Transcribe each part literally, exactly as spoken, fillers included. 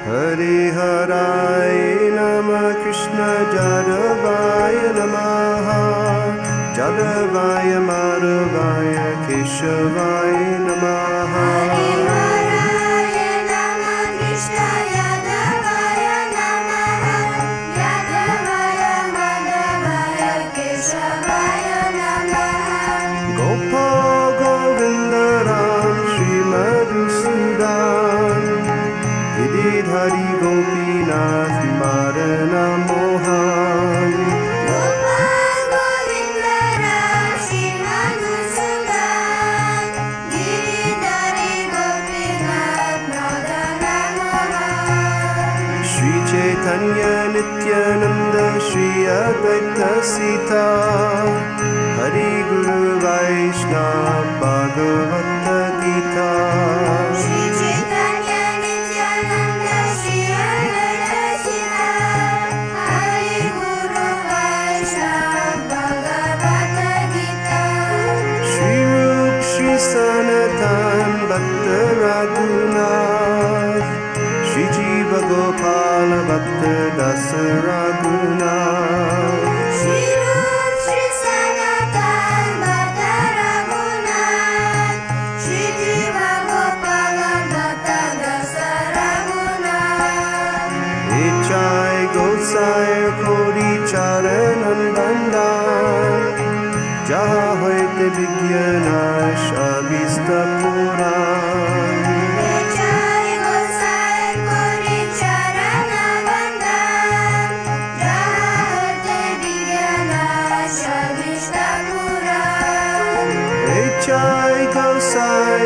Hariharaya Namah Krishna Jadavaya Namaha Jadavaya Madhavaya Keshavaya Namaha Hariharaya Namah Krishna Jadavaya Namaha Jadavaya Madhavaya Keshavaya Namaha Gopal Govinda Ram Shri Madhusudan Giridhari Gopinath Madana Mohan Gopal Govinda Ram Shri Madhusudan Giridhari Gopinath Madana Mohan Shri Chaitanya Nityananda Shri Advaita Sita Hari Guru Vaishnava Bhagavata Gita Shri Chaitanya Nityananda Shri Advaita Sita Hari Guru Vaishnava Bhagavata Gita Shri Rup Shri Sanatan Bhakta Raghunath Shri Jiva Gopala Bhakta Dasa Raghunath Shri Rup Shri Sanatan Bhakta Raghunath Shri Jiva Gopala Bhakta Dasa Raghunath Ichai Gosai Kodi Charanan Bandan Jaha Hoite Vigyanash Abhista Puran Jai Gosai Kori Charana Bandhan Jahate Vigyanash Abhishta Puran Ichai Gosai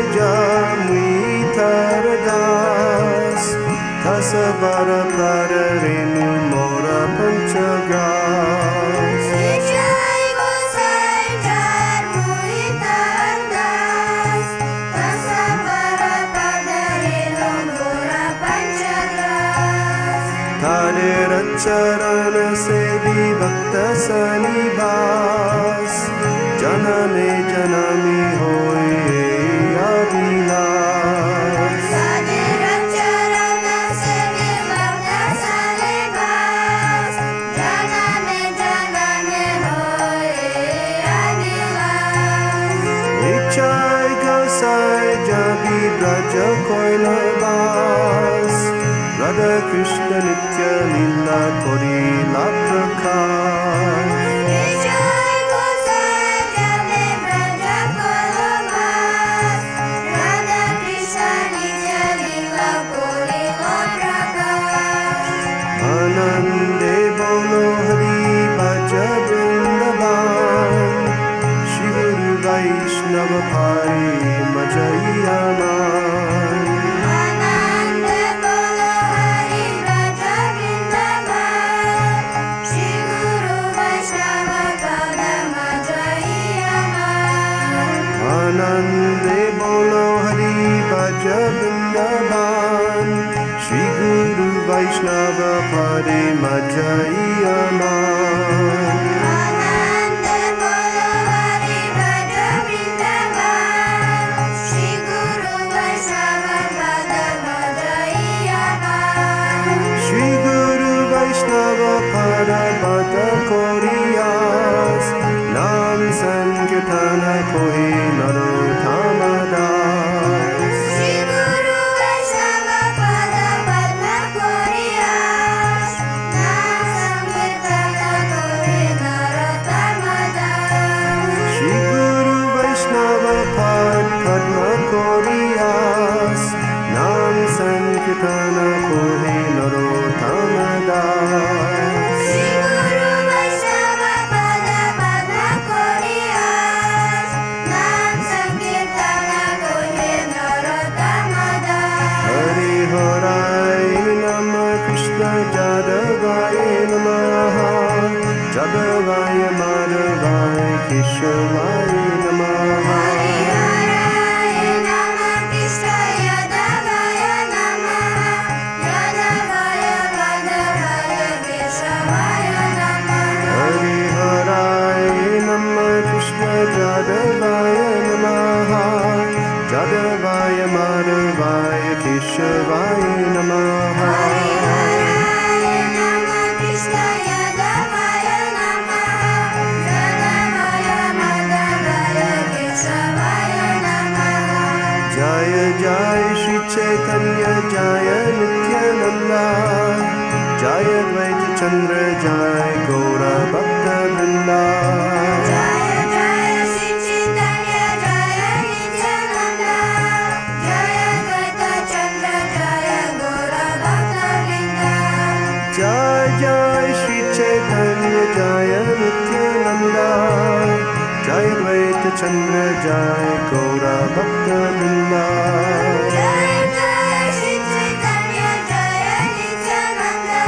Jamritaradas Tasavara Pradarenu Mora Panchagras Jai Gosai Jarmuitardas Tasavara Padareno Mora Panchagras Tadera Charana Sevi Bhakta Sanibas Janame Janami Hoy Avilas Sadhira Charana Sevi Bhakta Sanibas Janame Janame Hoy Adilas Ichai Gosai Jabi Braja Koilabas Radha Krishna Nitya Lila Kori La Prakash Jai Gosai Jabe Braja Koilabas Radha Krishna Nitya Lila Kori La Prakash Anande Bolo Hari Bhaja Vrindavan Shri Guru Vaishnava Pari Majayaman Anande Bolo Hari Braja Vrindavan Shri Guru Vaishnava Pada Majayaman Anande Bolo Hari Bhaja Vrindavan Shri Guru Vaishnava Pari Majayaman Anande Bolo Hari Braja Vrindavan Shri Guru Vaishnava Pada Majayaman Shri Guru Vaishnava Pada Bata Koriyas Nam Sankirtana Kohi Narottama Das Shri Guru Vaishnava Pada Padma Koriyas Nam Sankirtana Kori Narottama Das Shri Guru Vaishnava Pad Padma Koriyas Nam Sankirtana Kohi Narottama Das Shri Guru Vaishnava Pada Padma Koriyas Nam Sankirtana Kori Narottama Das Hariharaya Namah Krishna Jadavaya Namaha Jadavaya Madhavaya Keshavaya Namaha Hariharaya Namah Krishna Jadavaya Namaha Jadavaya Madhavaya Keshavaya Namaha Hariharaya Namah Krishna Jadavaya Namaha Jadavaya Madhavaya Keshavaya Namaha जय जय श्री चैतन्य जय नित्यानंदा जय द्वैत चंद्र जय गौर भक्त वृंदा जय जय श्री चैतन्य जय नित्यानंदा जय द्वैत चंद्र जय गौर भक्त वृंदा जय जय श्री चैतन्य जय नित्यानंदा जय द्वैत चंद्र जय गौर भक्त वृंदा जय जय श्री चैतन्य जय नित्यानंदा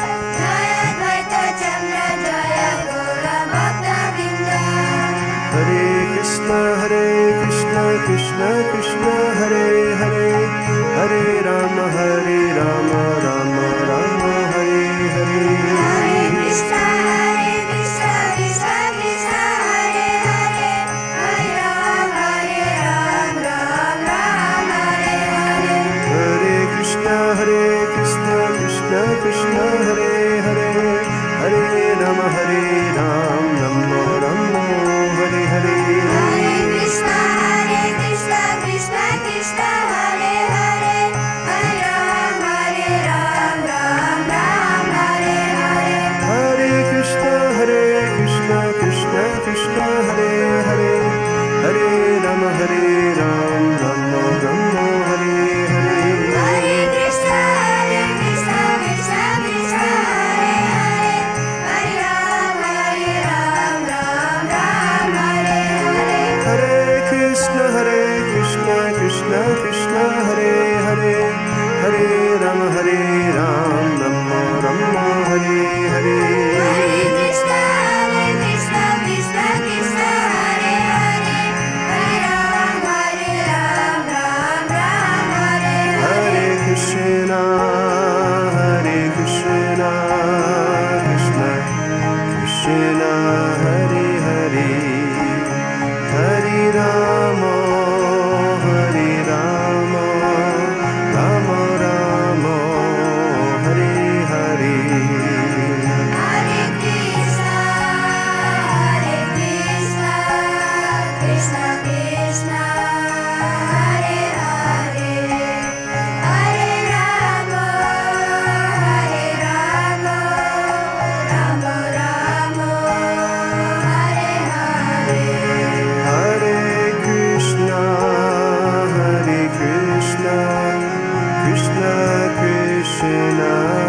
जय द्वैत चंद्र जय गौर भक्त वृंदा हरे कृष्ण हरे कृष्ण कृष्ण कृष्ण हरे हरे हरे राम हरे राम राम राम हरे हरे हरे कृष्ण हरे कृष्ण कृष्ण कृष्ण हरे हरे हरे राम हरे राम राम राम हरे हरे हरे कृष्ण हरे कृष्ण कृष्ण कृष्ण हरे हरे हरे राम हरे राम राम राम हरे हरे हरे कृष्ण हरे कृष्ण कृष्ण कृष्ण हरे हरे हरे राम हरे राम राम राम हरे हरे हरे कृष्ण हरे कृष्ण कृष्ण कृष्ण हरे हरे हरे राम हरे राम राम राम हरे हरे हरे कृष्ण हरे कृष्ण कृष्ण कृष्ण हरे हरे हरे राम हरे राम राम राम हरे हरे हरे कृष्ण हरे कृष्ण कृष्ण कृष्ण हरे हरे हरे राम हरे राम राम राम हरे हरे हरे कृष्ण हरे कृष्ण कृष्ण कृष्ण हरे हरे हरे राम हरे राम राम राम हरे हरे हरे कृष्णा हरे कृष्णा कृष्ण कृष्ण हरे हरे हरे राम हरे राम राम राम हरे हरे हरे कृष्ण हरे कृष्ण कृष्ण कृष्ण हरे हरे हरे राम हरे राम राम राम हरे हरे हरे कृष्णा हरे कृष्णा कृष्ण कृष्ण